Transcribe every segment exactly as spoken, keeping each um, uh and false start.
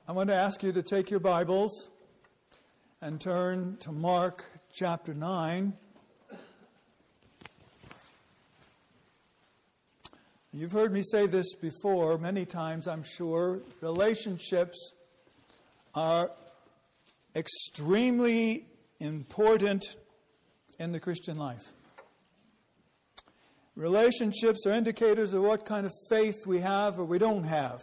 I want to ask you to take your Bibles and turn to Mark chapter nine. You've heard me say this before many times, I'm sure. Relationships are extremely important in the Christian life. Relationships are indicators of what kind of faith we have or we don't have.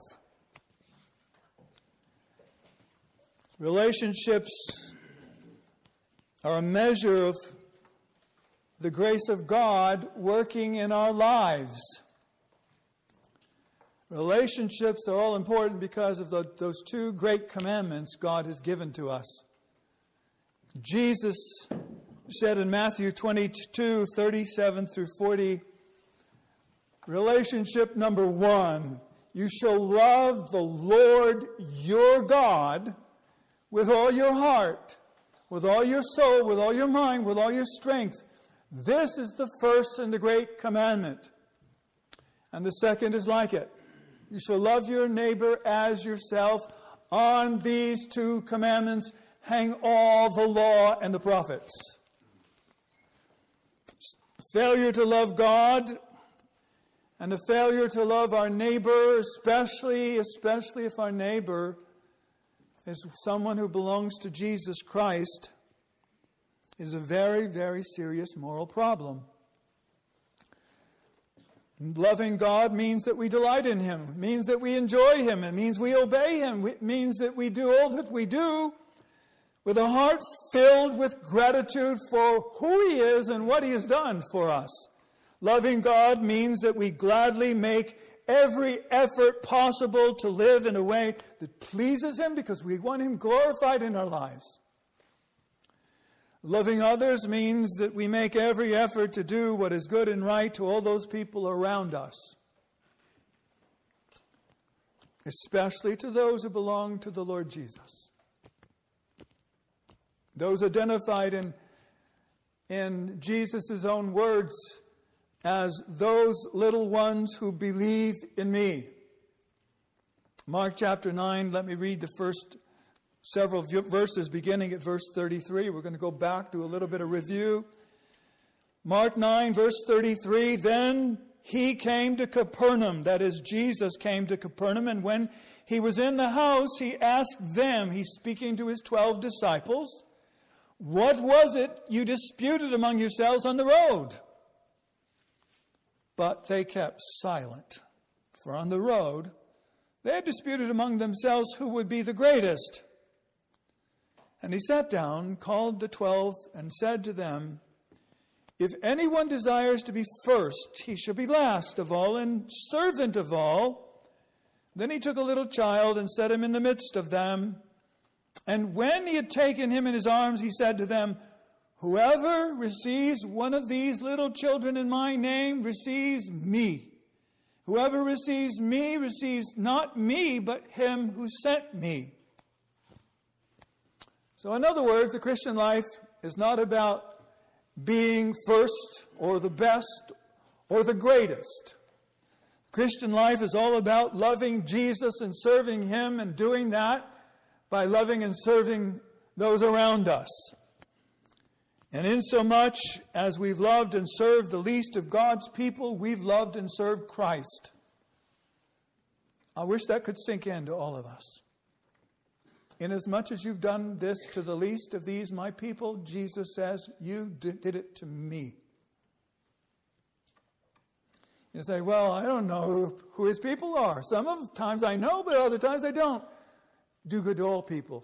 Relationships are a measure of the grace of God working in our lives. Relationships are all important because of the, those two great commandments God has given to us. Jesus said in Matthew twenty-two, thirty-seven through forty, relationship number one, you shall love the Lord your God with all your heart, with all your soul, with all your mind, with all your strength. This is the first and the great commandment. And the second is like it. You shall love your neighbor as yourself. On these two commandments hang all the law and the prophets. Failure to love God and a failure to love our neighbor, especially, especially if our neighbor is someone who belongs to Jesus Christ, is a very, very serious moral problem. Loving God means that we delight in Him. It means that we enjoy Him. It means we obey Him. It means that we do all that we do with a heart filled with gratitude for who He is and what He has done for us. Loving God means that we gladly make every effort possible to live in a way that pleases Him because we want Him glorified in our lives. Loving others means that we make every effort to do what is good and right to all those people around us, especially to those who belong to the Lord Jesus. Those identified in, in Jesus' own words as those little ones who believe in me. Mark chapter nine, let me read the first several verses beginning at verse thirty-three. We're going to go back, do a little bit of review. Mark nine, verse thirty-three, then he came to Capernaum, that is, Jesus came to Capernaum, and when he was in the house, he asked them, he's speaking to his twelve disciples, what was it you disputed among yourselves on the road? But they kept silent, for on the road they had disputed among themselves who would be the greatest. And he sat down, called the twelve, and said to them, if anyone desires to be first, he shall be last of all and servant of all. Then he took a little child and set him in the midst of them. And when he had taken him in his arms, he said to them, whoever receives one of these little children in my name receives me. Whoever receives me receives not me, but him who sent me. So in other words, the Christian life is not about being first or the best or the greatest. Christian life is all about loving Jesus and serving Him, and doing that by loving and serving those around us. And insomuch as we've loved and served the least of God's people, we've loved and served Christ. I wish that could sink into all of us. Inasmuch as you've done this to the least of these, my people, Jesus says, you did it to me. You say, well, I don't know who His people are. Some of the times I know, but other times I don't. Do good to all people.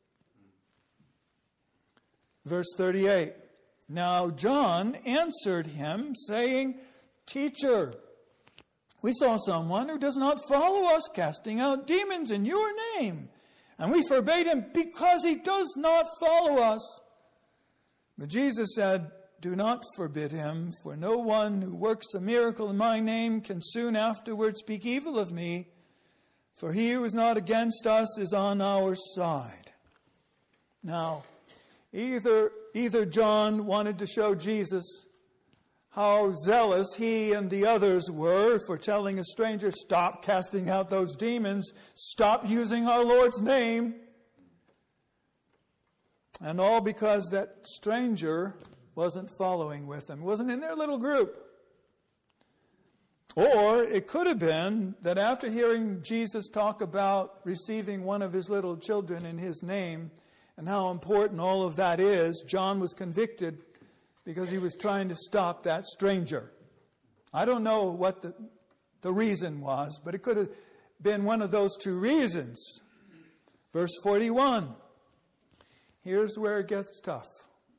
Verse thirty-eight, now John answered him, saying, Teacher, we saw someone who does not follow us casting out demons in your name, and we forbade him because he does not follow us. But Jesus said, do not forbid him, for no one who works a miracle in my name can soon afterward speak evil of me, for he who is not against us is on our side. Now, Either, either John wanted to show Jesus how zealous he and the others were for telling a stranger, stop casting out those demons, stop using our Lord's name. And all because that stranger wasn't following with them, wasn't in their little group. Or it could have been that after hearing Jesus talk about receiving one of his little children in his name and how important all of that is, John was convicted because he was trying to stop that stranger. I don't know what the, the reason was, but it could have been one of those two reasons. Verse forty-one. Here's where it gets tough.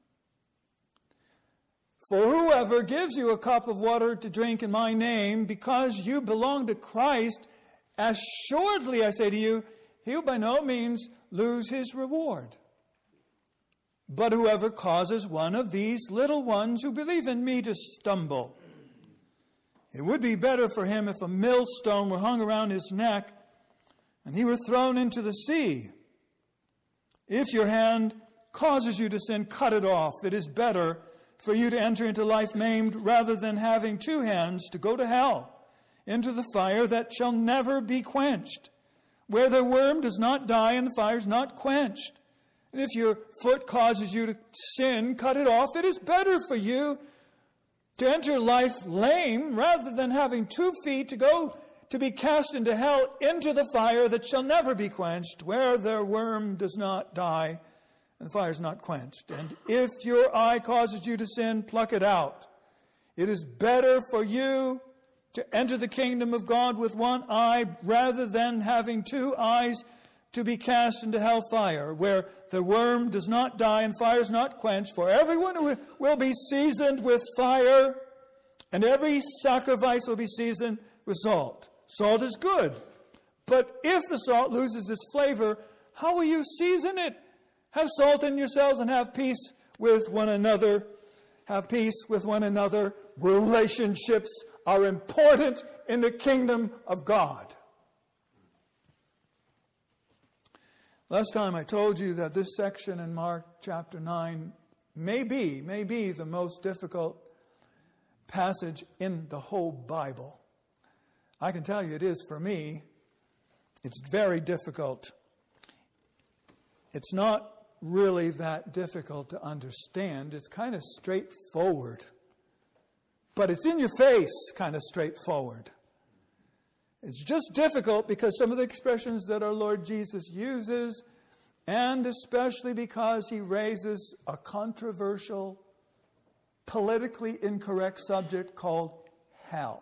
For whoever gives you a cup of water to drink in my name, because you belong to Christ, assuredly I say to you, he'll by no means lose his reward. But whoever causes one of these little ones who believe in me to stumble, it would be better for him if a millstone were hung around his neck and he were thrown into the sea. If your hand causes you to sin, cut it off. It is better for you to enter into life maimed rather than having two hands to go to hell, into the fire that shall never be quenched, where the worm does not die and the fire is not quenched. And if your foot causes you to sin, cut it off. It is better for you to enter life lame rather than having two feet to go to be cast into hell, into the fire that shall never be quenched, where the worm does not die and the fire is not quenched. And if your eye causes you to sin, pluck it out. It is better for you to enter the kingdom of God with one eye rather than having two eyes to be cast into hellfire, where the worm does not die and fire is not quenched. For everyone who will be seasoned with fire, and every sacrifice will be seasoned with salt. Salt is good, but if the salt loses its flavor, how will you season it? Have salt in yourselves and have peace with one another. Have peace with one another. Relationships are important in the kingdom of God. Last time I told you that this section in Mark chapter nine may be, may be the most difficult passage in the whole Bible. I can tell you it is for me. It's very difficult. It's not really that difficult to understand. It's kind of straightforward. But it's in your face kind of straightforward. It's just difficult because some of the expressions that our Lord Jesus uses, and especially because he raises a controversial, politically incorrect subject called hell.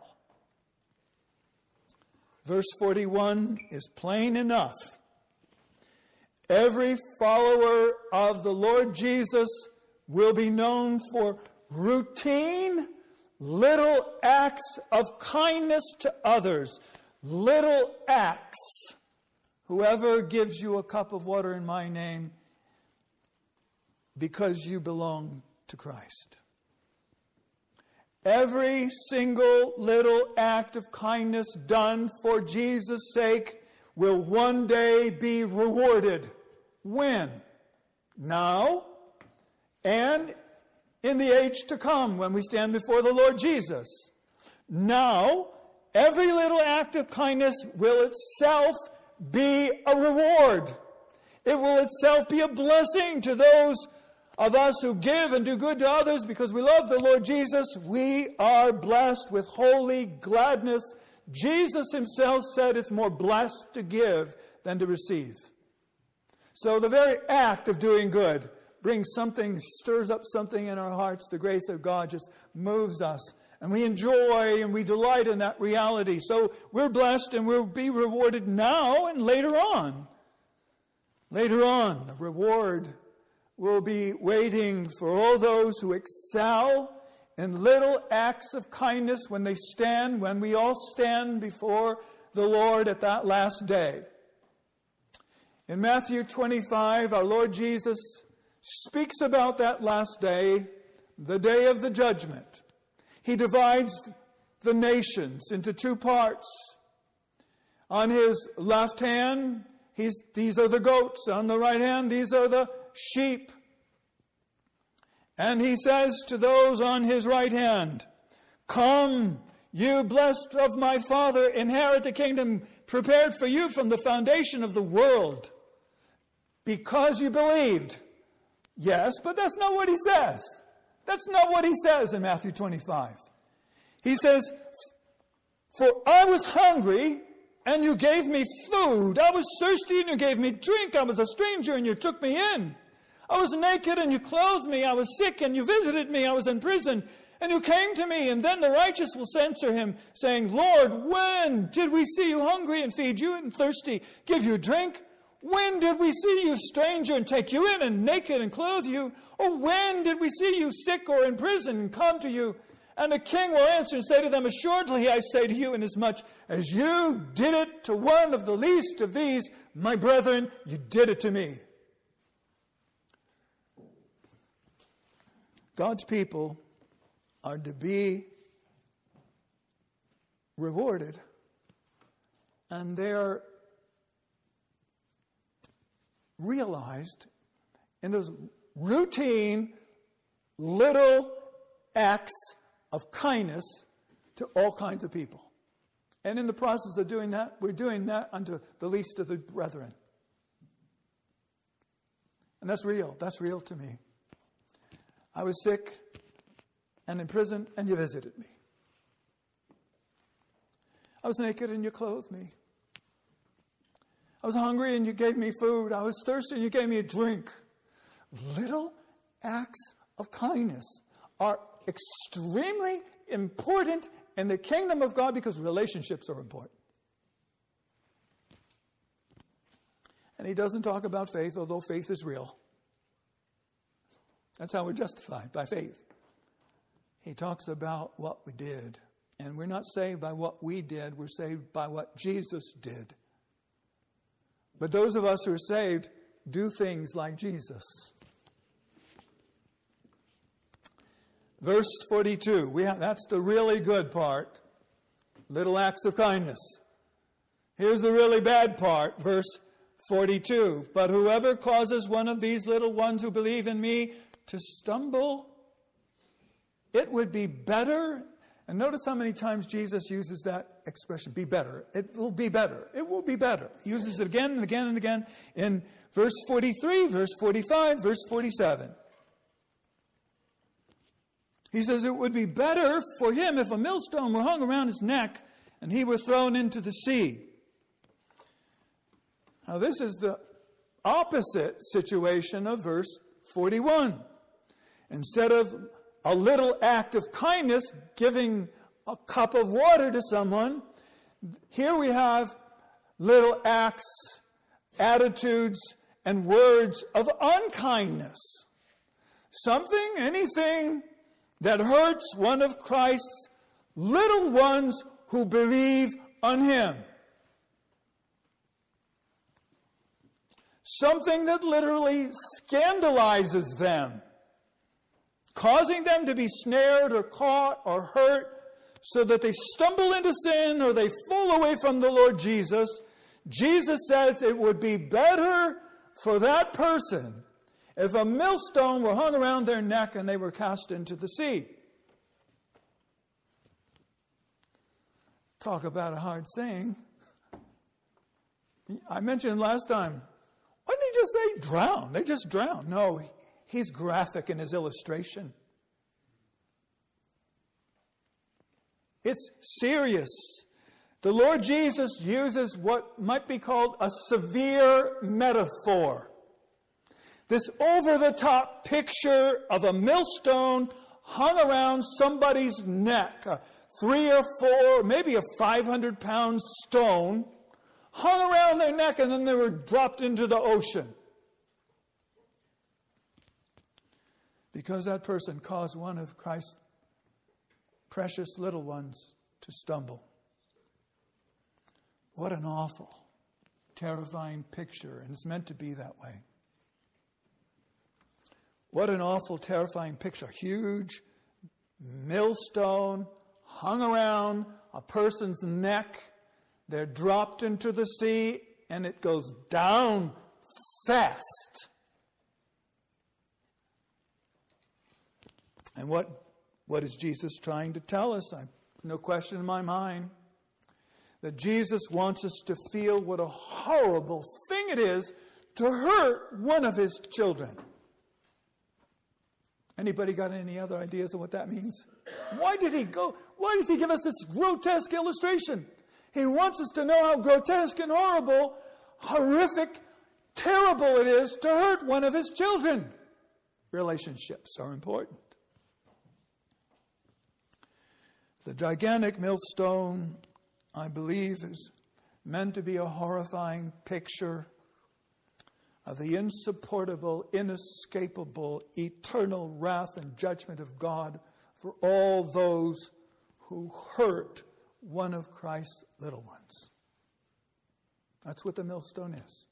Verse forty-one is plain enough. Every follower of the Lord Jesus will be known for routine, little acts of kindness to others. Little acts. Whoever gives you a cup of water in my name because you belong to Christ. Every single little act of kindness done for Jesus' sake will one day be rewarded. When? Now and in the age to come when we stand before the Lord Jesus. Now, every little act of kindness will itself be a reward. It will itself be a blessing to those of us who give and do good to others because we love the Lord Jesus. We are blessed with holy gladness. Jesus himself said it's more blessed to give than to receive. So the very act of doing good brings something, stirs up something in our hearts. The grace of God just moves us. And we enjoy and we delight in that reality. So we're blessed and we'll be rewarded now and later on. Later on, the reward will be waiting for all those who excel in little acts of kindness when they stand, when we all stand before the Lord at that last day. In Matthew twenty-five, our Lord Jesus speaks about that last day, the day of the judgment. He divides the nations into two parts. On his left hand, he's, these are the goats. On the right hand, these are the sheep. And he says to those on his right hand, Come, you blessed of my Father, inherit the kingdom prepared for you from the foundation of the world. Because you believed. Yes, but that's not what he says. That's not what he says in Matthew twenty-five. He says, for I was hungry, and you gave me food. I was thirsty, and you gave me drink. I was a stranger, and you took me in. I was naked, and you clothed me. I was sick, and you visited me. I was in prison, and you came to me. And then the righteous will answer him, saying, Lord, when did we see you hungry and feed you, and thirsty, give you drink? When did we see you stranger and take you in, and naked and clothe you? Or when did we see you sick or in prison and come to you? And the king will answer and say to them, assuredly I say to you, inasmuch as you did it to one of the least of these, my brethren, you did it to me. God's people are to be rewarded, and they are realized in those routine little acts of kindness to all kinds of people. And in the process of doing that, we're doing that unto the least of the brethren. And that's real. That's real to me. I was sick and in prison, and you visited me. I was naked, and you clothed me. I was hungry, and you gave me food. I was thirsty, and you gave me a drink. Little acts of kindness are extremely important in the kingdom of God because relationships are important. And he doesn't talk about faith, although faith is real. That's how we're justified, by faith. He talks about what we did. And we're not saved by what we did. We're saved by what Jesus did. But those of us who are saved do things like Jesus. Verse forty-two, we have, that's the really good part. Little acts of kindness. Here's the really bad part, verse forty-two. But whoever causes one of these little ones who believe in me to stumble, it would be better. And notice how many times Jesus uses that expression, be better. It will be better. It will be better. He uses it again and again and again in verse forty-three, verse forty-five, verse forty-seven. He says it would be better for him if a millstone were hung around his neck and he were thrown into the sea. Now this is the opposite situation of verse forty-one. Instead of a little act of kindness, giving a cup of water to someone, here we have little acts, attitudes, and words of unkindness. Something, anything that hurts one of Christ's little ones who believe on him. Something that literally scandalizes them, causing them to be snared or caught or hurt so that they stumble into sin or they fall away from the Lord Jesus. Jesus says it would be better for that person if a millstone were hung around their neck and they were cast into the sea. Talk about a hard saying. I mentioned last time, why didn't he just say drown? They just drown. No, he's graphic in his illustration. It's serious. The Lord Jesus uses what might be called a severe metaphor. This over-the-top picture of a millstone hung around somebody's neck, a three or four, maybe a five hundred pound stone, hung around their neck, and then they were dropped into the ocean. Because that person caused one of Christ's precious little ones to stumble. What an awful, terrifying picture, and it's meant to be that way. What an awful, terrifying picture. A huge millstone hung around a person's neck. They're dropped into the sea, and it goes down fast. And what What is Jesus trying to tell us? I, no question in my mind that Jesus wants us to feel what a horrible thing it is to hurt one of his children. Anybody got any other ideas of what that means? Why did he go? Why does he give us this grotesque illustration? He wants us to know how grotesque and horrible, horrific, terrible it is to hurt one of his children. Relationships are important. The gigantic millstone, I believe, is meant to be a horrifying picture of the insupportable, inescapable, eternal wrath and judgment of God for all those who hurt one of Christ's little ones. That's what the millstone is.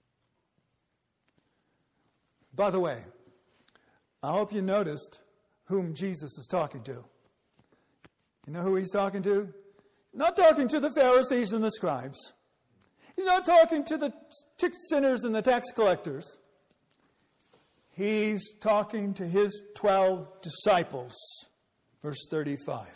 By the way, I hope you noticed whom Jesus is talking to. You know who he's talking to? Not talking to the Pharisees and the scribes. He's not talking to the sinners and the tax collectors. He's talking to his twelve disciples. Verse thirty-five.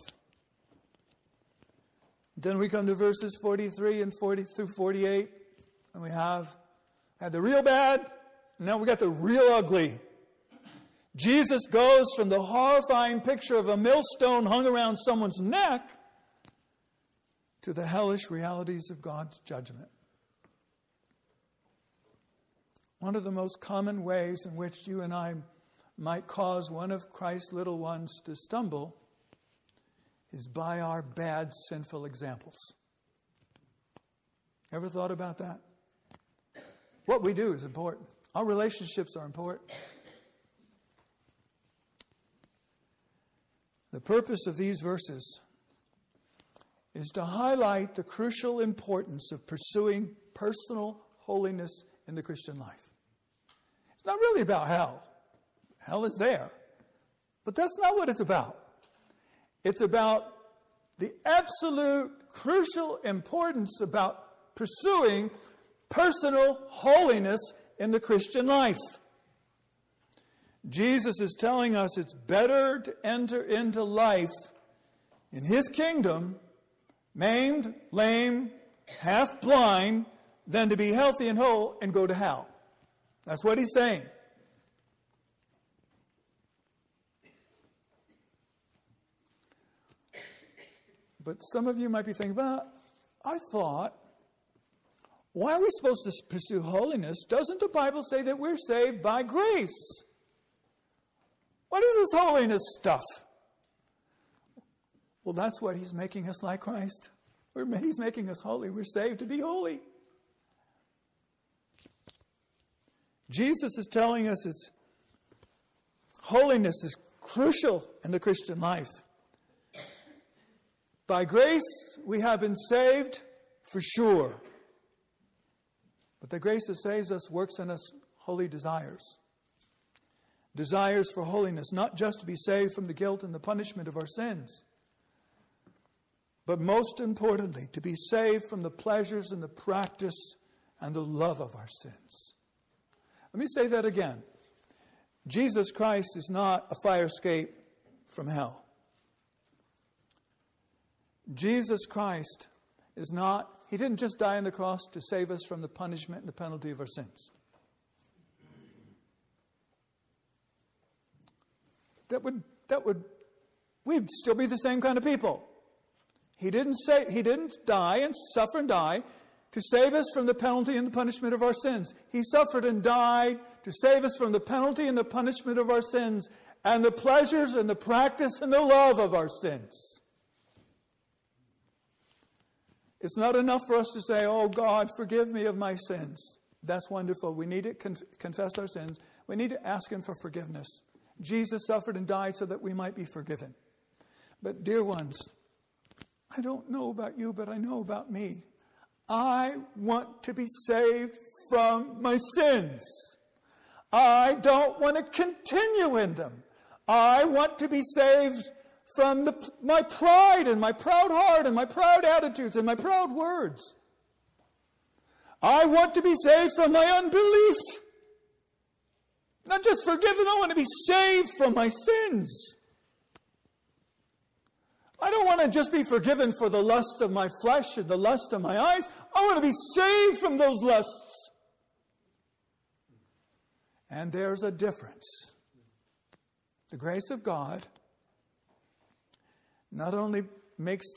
Then we come to verses forty-three and forty through forty-eight. And we have had the real bad. And now we got the real ugly. Jesus goes from the horrifying picture of a millstone hung around someone's neck to the hellish realities of God's judgment. One of the most common ways in which you and I might cause one of Christ's little ones to stumble is by our bad, sinful examples. Ever thought about that? What we do is important. Our relationships are important. The purpose of these verses is to highlight the crucial importance of pursuing personal holiness in the Christian life. It's not really about hell. Hell is there. But that's not what it's about. It's about the absolute crucial importance about pursuing personal holiness in the Christian life. Jesus is telling us it's better to enter into life in his kingdom maimed, lame, half blind, than to be healthy and whole and go to hell. That's what he's saying. But some of you might be thinking, well, I thought, why are we supposed to pursue holiness? Doesn't the Bible say that we're saved by grace? What is this holiness stuff? Well, that's what he's making us like Christ. We're, he's making us holy. We're saved to be holy. Jesus is telling us it's holiness is crucial in the Christian life. By grace, we have been saved for sure. But the grace that saves us works in us holy desires. Desires for holiness, not just to be saved from the guilt and the punishment of our sins, but most importantly, to be saved from the pleasures and the practice and the love of our sins. Let me say that again. Jesus Christ is not a fire escape from hell. Jesus Christ is not, he didn't just die on the cross to save us from the punishment and the penalty of our sins. That would, that would, we'd still be the same kind of people. He didn't say, he didn't die and suffer and die to save us from the penalty and the punishment of our sins. He suffered and died to save us from the penalty and the punishment of our sins and the pleasures and the practice and the love of our sins. It's not enough for us to say, oh God, forgive me of my sins. That's wonderful. We need to conf- confess our sins. We need to ask him for forgiveness. Jesus suffered and died so that we might be forgiven. But dear ones, I don't know about you, but I know about me. I want to be saved from my sins. I don't want to continue in them. I want to be saved from the, my pride and my proud heart and my proud attitudes and my proud words. I want to be saved from my unbelief. Not just forgiven, I want to be saved from my sins. I don't want to just be forgiven for the lust of my flesh and the lust of my eyes. I want to be saved from those lusts. And there's a difference. The grace of God not only makes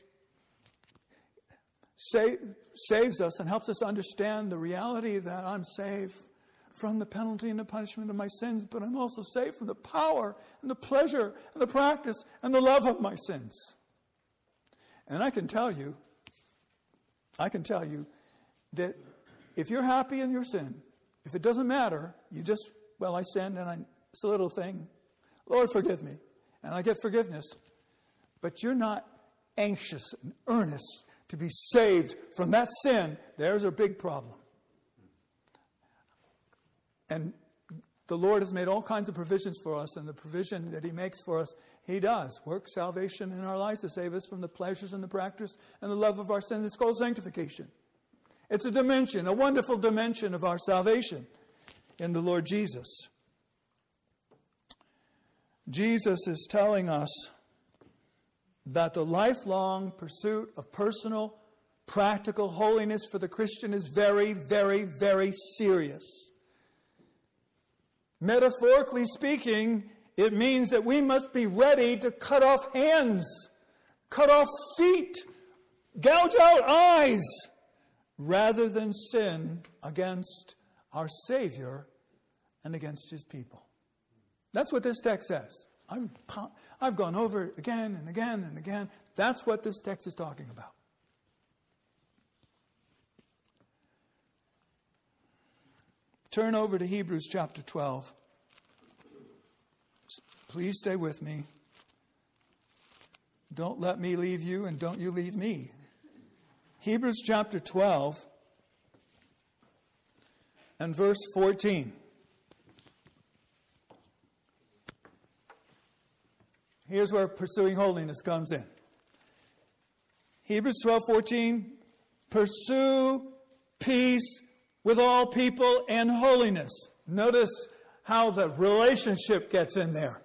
save, saves us and helps us understand the reality that I'm saved from the penalty and the punishment of my sins, but I'm also saved from the power and the pleasure and the practice and the love of my sins. And I can tell you, I can tell you that if you're happy in your sin, if it doesn't matter, you just, well, I sinned and I, it's a little thing. Lord, forgive me. And I get forgiveness. But you're not anxious and earnest to be saved from that sin. There's a big problem. And the Lord has made all kinds of provisions for us, and the provision that He makes for us, He does work salvation in our lives to save us from the pleasures and the practice and the love of our sin. It's called sanctification. It's a dimension, a wonderful dimension of our salvation in the Lord Jesus. Jesus is telling us that the lifelong pursuit of personal, practical holiness for the Christian is very, very, very serious. Metaphorically speaking, it means that we must be ready to cut off hands, cut off feet, gouge out eyes, rather than sin against our Savior and against His people. That's what this text says. I've, I've gone over it again and again and again. That's what this text is talking about. Turn over to Hebrews chapter twelve. Please stay with me. Don't let me leave you, and don't you leave me. Hebrews chapter twelve and verse fourteen. Here's where pursuing holiness comes in. Hebrews twelve fourteen. Pursue peace with all people and holiness. Notice how the relationship gets in there.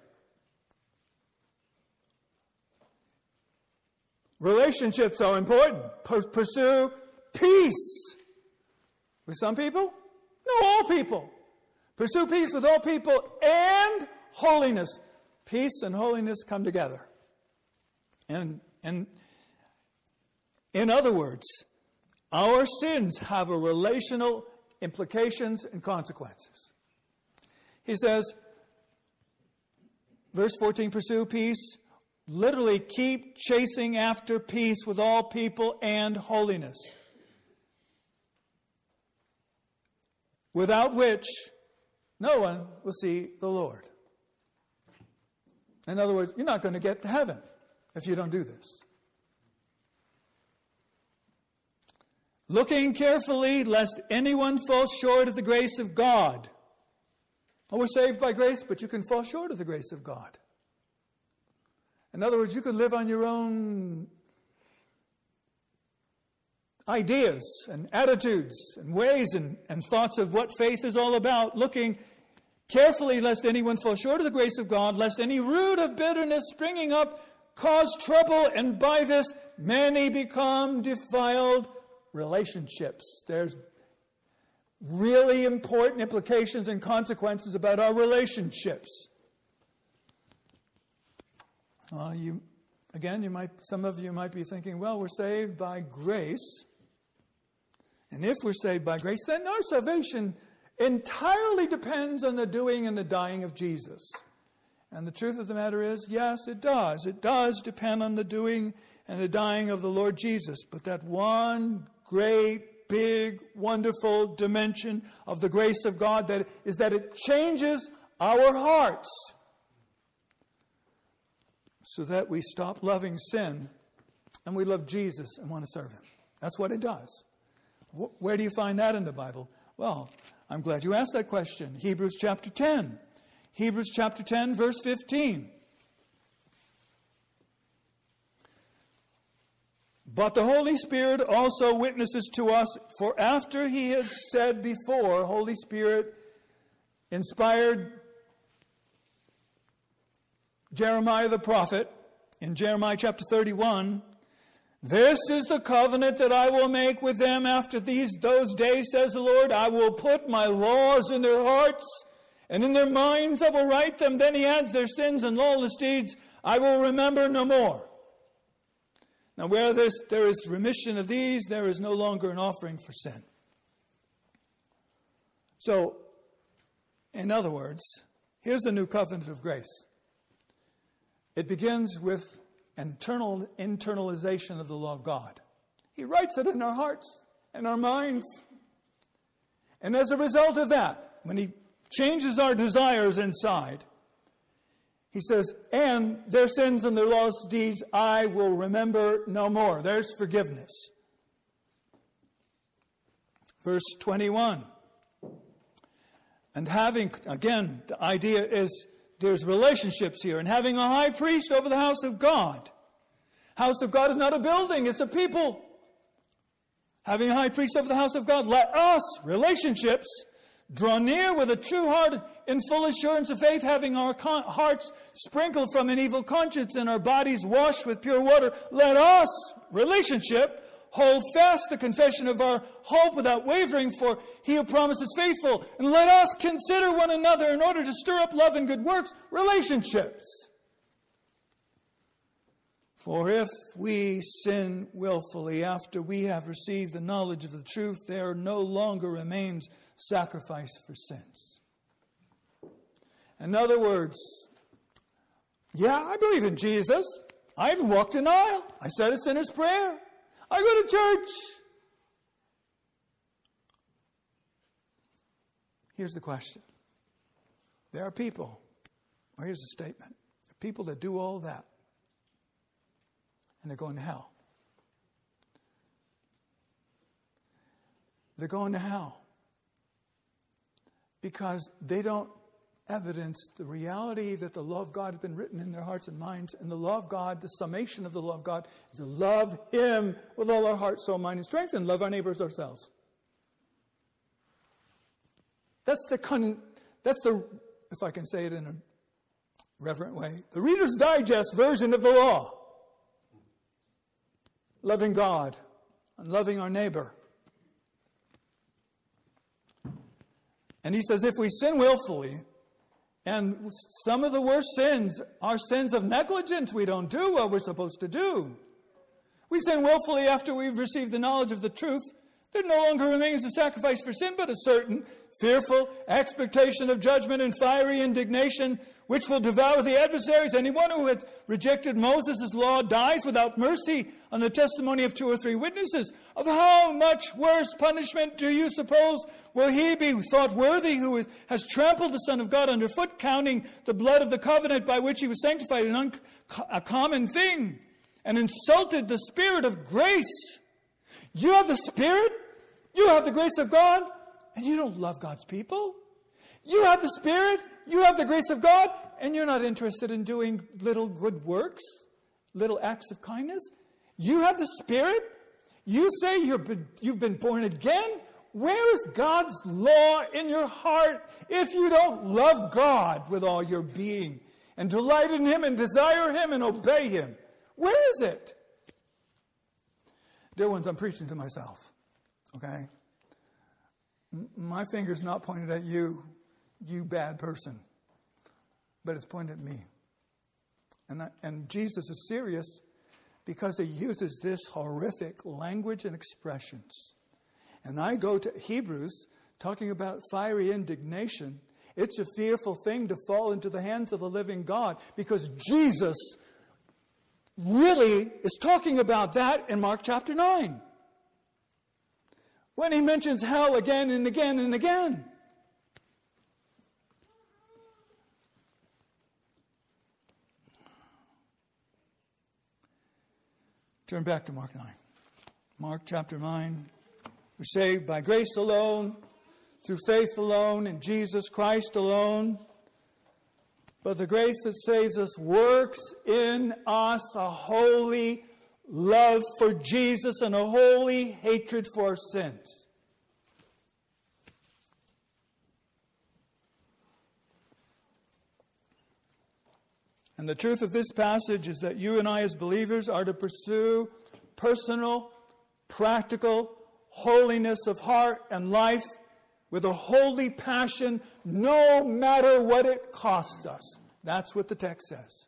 Relationships are important. P- pursue peace with some people. No, all people. Pursue peace with all people and holiness. Peace and holiness come together. And, and in other words, our sins have a relational implications and consequences. He says, verse fourteen, pursue peace. Literally, keep chasing after peace with all people and holiness, without which no one will see the Lord. In other words, you're not going to get to heaven if you don't do this. Looking carefully, lest anyone fall short of the grace of God. Oh, we're saved by grace, but you can fall short of the grace of God. In other words, you could live on your own ideas and attitudes and ways and, and thoughts of what faith is all about, looking carefully lest anyone fall short of the grace of God, lest any root of bitterness springing up cause trouble, and by this many become defiled. Relationships. There's really important implications and consequences about our relationships. Well, you, again, you might, some of you might be thinking, well, we're saved by grace. And if we're saved by grace, then our salvation entirely depends on the doing and the dying of Jesus. And the truth of the matter is, yes, it does. It does depend on the doing and the dying of the Lord Jesus. But that one great, big, wonderful dimension of the grace of God that is that it changes our hearts so that we stop loving sin and we love Jesus and want to serve Him. That's what it does. Where do you find that in the Bible? Well, I'm glad you asked that question. Hebrews chapter ten. Hebrews chapter ten, verse fifteen. But the Holy Spirit also witnesses to us, for after He had said before, Holy Spirit inspired Jeremiah the prophet in Jeremiah chapter thirty-one, "This is the covenant that I will make with them after these those days, says the Lord. I will put my laws in their hearts, and in their minds I will write them." Then he adds, "Their sins and lawless deeds I will remember no more." Now where there's, there is remission of these, there is no longer an offering for sin. So, in other words, here's the new covenant of grace. It begins with internal internalization of the law of God. He writes it in our hearts and our minds. And as a result of that, when he changes our desires inside, he says, "And their sins and their lost deeds I will remember no more." There's forgiveness. Verse twenty-one. And having, again, the idea is there's relationships here. And having a high priest over the house of God. House of God is not a building, it's a people. Having a high priest over the house of God, let us, relationships, draw near with a true heart in full assurance of faith, having our con- hearts sprinkled from an evil conscience and our bodies washed with pure water. Let us, relationship, hold fast the confession of our hope without wavering, for he who promises faithful. And let us consider one another in order to stir up love and good works, relationships. For if we sin willfully after we have received the knowledge of the truth, there no longer remains sacrifice for sins. In other words, yeah, I believe in Jesus. I even walked an aisle. I said a sinner's prayer. I go to church. Here's the question. There are people, or here's the statement. There are people that do all that, and they're going to hell. They're going to hell because they don't evidence the reality that the law of God has been written in their hearts and minds. And the law of God, the summation of the law of God, is to love Him with all our heart, soul, mind, and strength, and love our neighbors ourselves. That's the, con- that's the, if I can say it in a reverent way, the Reader's Digest version of the law. Loving God and loving our neighbor. And he says, if we sin willfully, and some of the worst sins are sins of negligence. We don't do what we're supposed to do. We sin willfully after we've received the knowledge of the truth. There no longer remains a sacrifice for sin, but a certain fearful expectation of judgment and fiery indignation, which will devour the adversaries. Anyone who had rejected Moses' law dies without mercy on the testimony of two or three witnesses. Of how much worse punishment do you suppose will he be thought worthy who has trampled the Son of God underfoot, counting the blood of the covenant by which he was sanctified an un- a common thing, and insulted the Spirit of grace? You have the Spirit, you have the grace of God, and you don't love God's people. You have the Spirit, you have the grace of God, and you're not interested in doing little good works, little acts of kindness. You have the Spirit. You say you're been, you've been born again. Where is God's law in your heart if you don't love God with all your being and delight in Him and desire Him and obey Him? Where is it? Dear ones, I'm preaching to myself, okay? M- my finger's not pointed at you, you bad person, but it's pointed at me. And, I, and Jesus is serious because He uses this horrific language and expressions. And I go to Hebrews talking about fiery indignation. It's a fearful thing to fall into the hands of the living God because Jesus really is talking about that in Mark chapter nine. When He mentions hell again and again and again. Turn back to Mark nine. Mark chapter nine. We're saved by grace alone, through faith alone, in Jesus Christ alone. But the grace that saves us works in us a holy love for Jesus and a holy hatred for our sins. And the truth of this passage is that you and I as believers are to pursue personal, practical holiness of heart and life with a holy passion, no matter what it costs us. That's what the text says.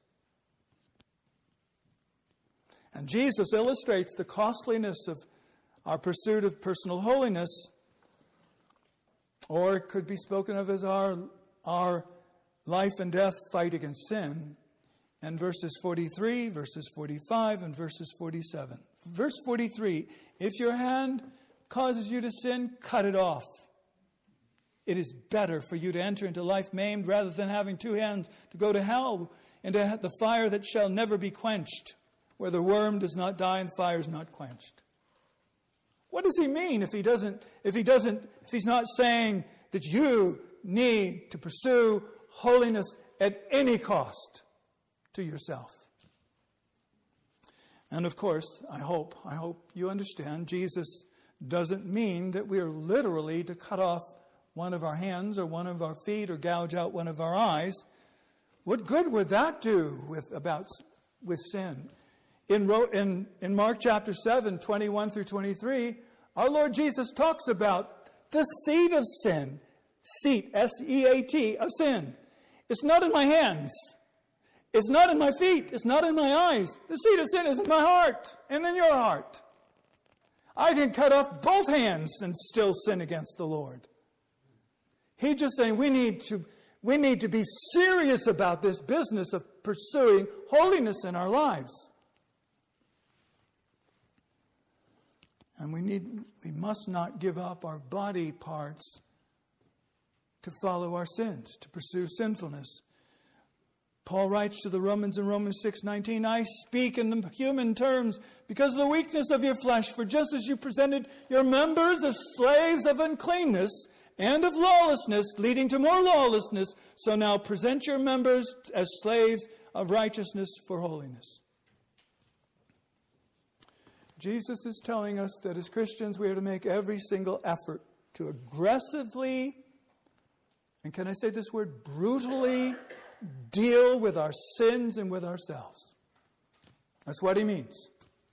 And Jesus illustrates the costliness of our pursuit of personal holiness, or it could be spoken of as our, our life and death fight against sin, and verses forty-three, verses forty-five, and verses forty-seven. Verse forty-three, if your hand causes you to sin, cut it off. It is better for you to enter into life maimed rather than having two hands to go to hell, into the fire that shall never be quenched, where the worm does not die and fire is not quenched. What does he mean if he doesn't, if he doesn't, if he's not saying that you need to pursue holiness at any cost to yourself? And of course, I hope, I hope you understand, Jesus doesn't mean that we are literally to cut off one of our hands or one of our feet or gouge out one of our eyes. What good would that do with about with sin? In, in, in Mark chapter seven, twenty-one through twenty-three, our Lord Jesus talks about the seat of sin. Seat, S E A T, of sin. It's not in my hands. It's not in my feet. It's not in my eyes. The seat of sin is in my heart and in your heart. I can cut off both hands and still sin against the Lord. He's just saying we need to, we need to be serious about this business of pursuing holiness in our lives. And we need, we must not give up our body parts to follow our sins, to pursue sinfulness. Paul writes to the Romans in Romans six nineteen, I speak in the human terms because of the weakness of your flesh, for just as you presented your members as slaves of uncleanness and of lawlessness, leading to more lawlessness, so now present your members as slaves of righteousness for holiness. Jesus is telling us that as Christians we are to make every single effort to aggressively, and can I say this word, brutally deal with our sins and with ourselves. That's what he means.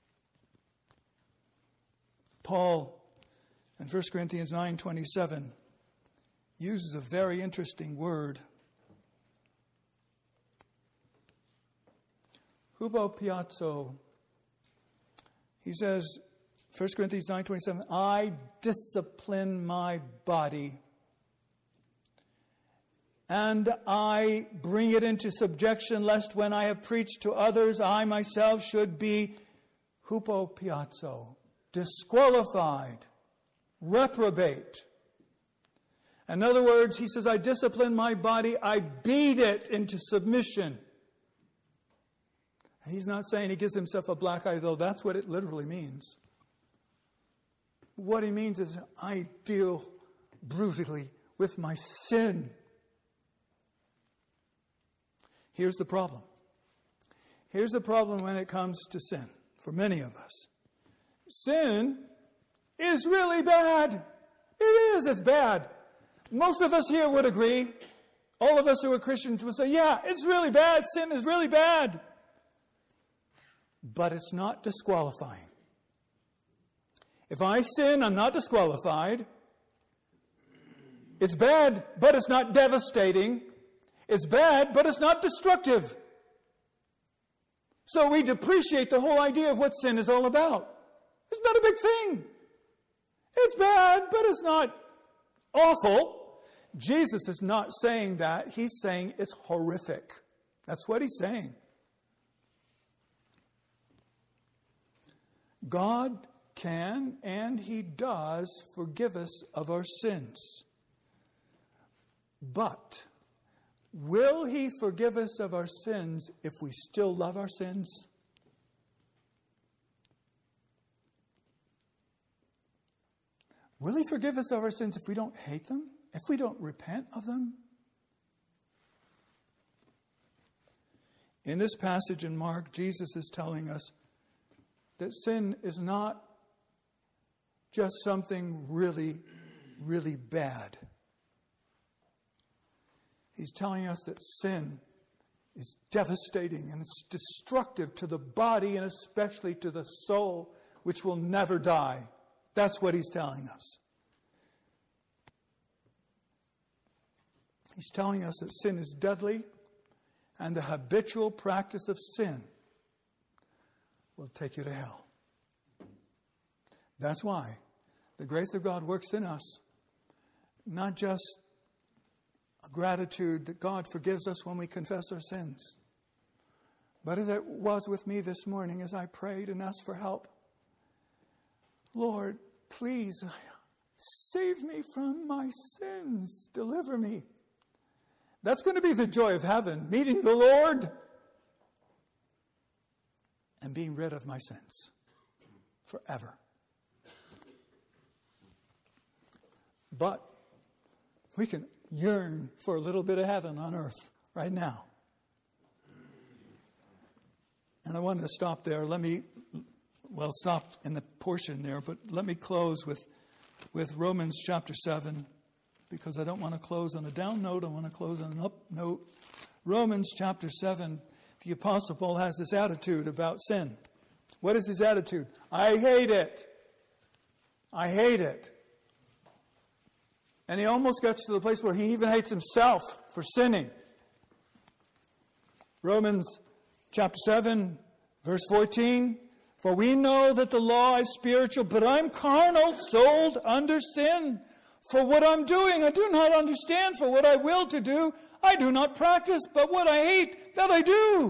Paul in First Corinthians nine twenty-seven uses a very interesting word. Hupopiazo. He says, First Corinthians nine twenty-seven, I discipline my body and I bring it into subjection, lest when I have preached to others, I myself should be hupopiazo, disqualified, reprobate. In other words, he says, I discipline my body, I beat it into submission. He's not saying he gives himself a black eye, though that's what it literally means. What he means is, I deal brutally with my sin. Here's the problem. Here's the problem when it comes to sin, for many of us. Sin is really bad. It is, it's bad. Most of us here would agree. All of us who are Christians would say, yeah, it's really bad. Sin is really bad. But it's not disqualifying. If I sin, I'm not disqualified. It's bad, but it's not devastating. It's bad, but it's not destructive. So we depreciate the whole idea of what sin is all about. It's not a big thing. It's bad, but it's not awful. Jesus is not saying that. He's saying it's horrific. That's what he's saying. God can and he does forgive us of our sins. But will he forgive us of our sins if we still love our sins? Will he forgive us of our sins if we don't hate them? If we don't repent of them? In this passage in Mark, Jesus is telling us that sin is not just something really, really bad. He's telling us that sin is devastating and it's destructive to the body and especially to the soul, which will never die. That's what he's telling us. He's telling us that sin is deadly, and the habitual practice of sin will take you to hell. That's why the grace of God works in us, not just a gratitude that God forgives us when we confess our sins, but as it was with me this morning as I prayed and asked for help. Lord, please save me from my sins. Deliver me. That's going to be the joy of heaven, meeting the Lord and being rid of my sins forever. But we can yearn for a little bit of heaven on earth right now. And I wanted to stop there. Let me, well, stop in the portion there, but let me close with, with Romans chapter seven. Because I don't want to close on a down note, I want to close on an up note. Romans chapter seven, the Apostle Paul has this attitude about sin. What is his attitude? I hate it. I hate it. And he almost gets to the place where he even hates himself for sinning. Romans chapter seven, verse fourteen. For we know that the law is spiritual, but I'm carnal, sold under sin. For what I'm doing, I do not understand. For what I will to do, I do not practice. But what I hate, that I do.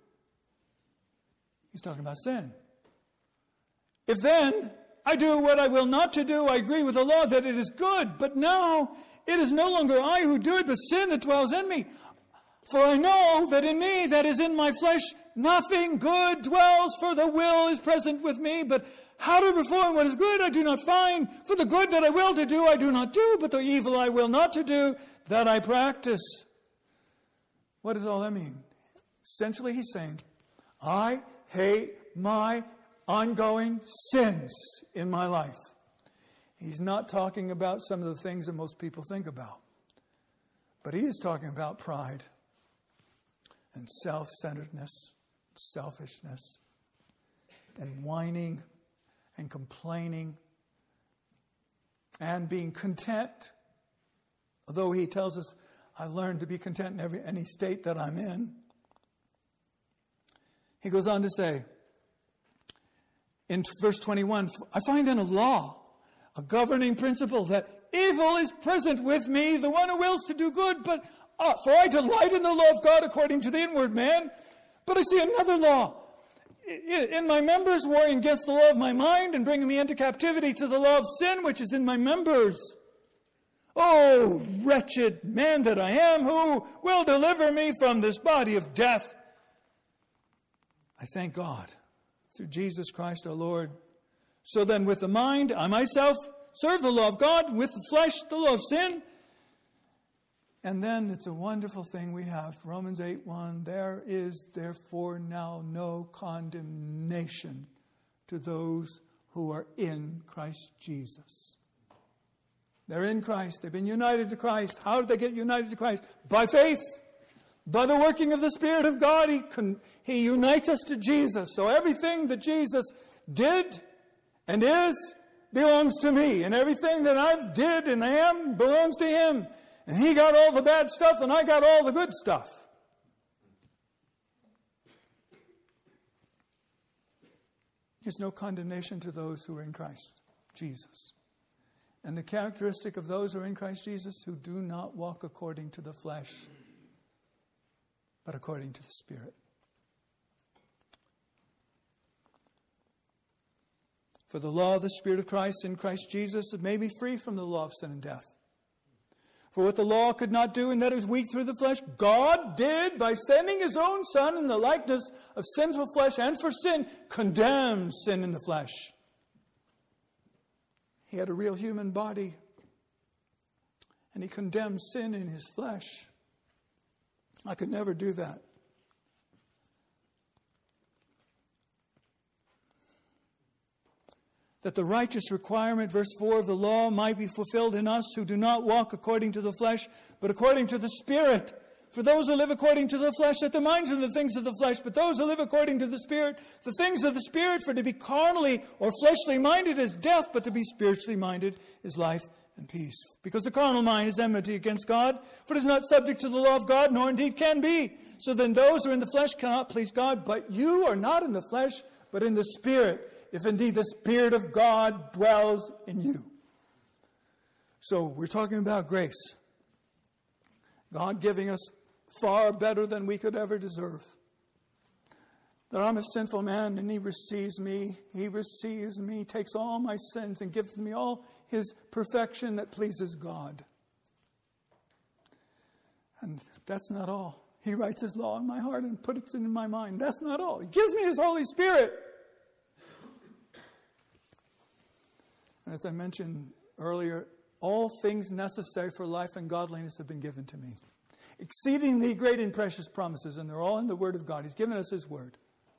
He's talking about sin. If then I do what I will not to do, I agree with the law that it is good. But now it is no longer I who do it, but sin that dwells in me. For I know that in me, that is in my flesh, nothing good dwells, for the will is present with me. But how to perform what is good I do not find. For the good that I will to do I do not do, but the evil I will not to do, that I practice. What does all that mean? Essentially he's saying, I hate my ongoing sins in my life. He's not talking about some of the things that most people think about. But he is talking about pride and self-centeredness, selfishness, and whining and complaining and being content. Although he tells us, I've learned to be content in every any state that I'm in. He goes on to say, in verse twenty-one, I find then a law, a governing principle, that evil is present with me, the one who wills to do good, but uh, for I delight in the law of God according to the inward man. But I see another law in my members, warring against the law of my mind and bringing me into captivity to the law of sin, which is in my members. Oh, wretched man that I am, who will deliver me from this body of death? I thank God through Jesus Christ our Lord. So then with the mind, I myself serve the law of God, with the flesh, the law of sin. And then it's a wonderful thing we have. Romans eight one, there is therefore now no condemnation to those who are in Christ Jesus. They're in Christ. They've been united to Christ. How did they get united to Christ? By faith. By the working of the Spirit of God, He, con- he unites us to Jesus. So everything that Jesus did and is belongs to me. And everything that I've did and am belongs to Him. And He got all the bad stuff and I got all the good stuff. There's no condemnation to those who are in Christ Jesus. And the characteristic of those who are in Christ Jesus, who do not walk according to the flesh, but according to the Spirit. For the law of the Spirit of Christ in Christ Jesus has made me free from the law of sin and death. For what the law could not do, in that it was weak through the flesh, God did by sending His own Son in the likeness of sinful flesh, and for sin condemned sin in the flesh. He had a real human body, and He condemned sin in His flesh. I could never do that. That the righteous requirement, verse four of the law, might be fulfilled in us who do not walk according to the flesh, but according to the Spirit. For those who live according to the flesh, set their minds on the things of the flesh. But those who live according to the Spirit, the things of the Spirit. For to be carnally or fleshly minded is death, but to be spiritually minded is life and peace. Because the carnal mind is enmity against God, for it is not subject to the law of God, nor indeed can be. So then those who are in the flesh cannot please God. But you are not in the flesh, but in the Spirit, if indeed the Spirit of God dwells in you. So we're talking about grace. God giving us far better than we could ever deserve. That I'm a sinful man and He receives me. He receives me, takes all my sins and gives me all His perfection that pleases God. And that's not all. He writes His law in my heart and puts it in my mind. That's not all. He gives me His Holy Spirit. And as I mentioned earlier, all things necessary for life and godliness have been given to me. Exceedingly great and precious promises, and they're all in the Word of God. He's given us His Word.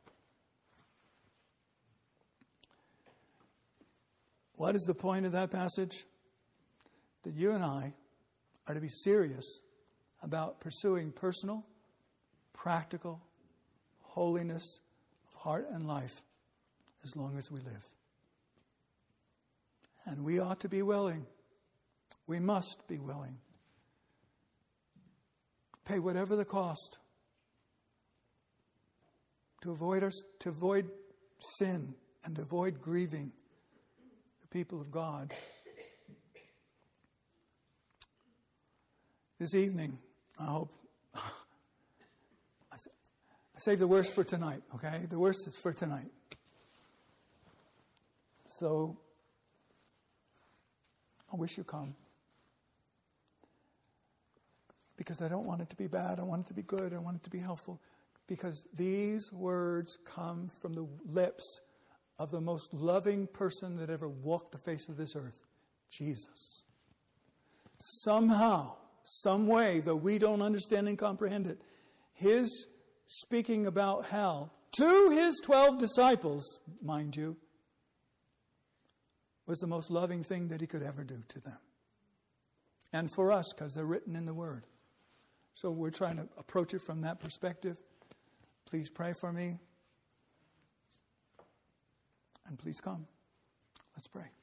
What is the point of that passage? That you and I are to be serious about pursuing personal, practical holiness of heart and life as long as we live. And we ought to be willing. We must be willing. Pay whatever the cost to avoid our, to avoid sin and to avoid grieving the people of God. This evening, I hope I save the worst for tonight, okay? The worst is for tonight. So I wish you come. Because I don't want it to be bad. I want it to be good. I want it to be helpful. Because these words come from the lips of the most loving person that ever walked the face of this earth, Jesus. Somehow, some way, though we don't understand and comprehend it, His speaking about hell to His twelve disciples, mind you, was the most loving thing that He could ever do to them. And for us, because they're written in the Word. So we're trying to approach it from that perspective. Please pray for me. And please come. Let's pray.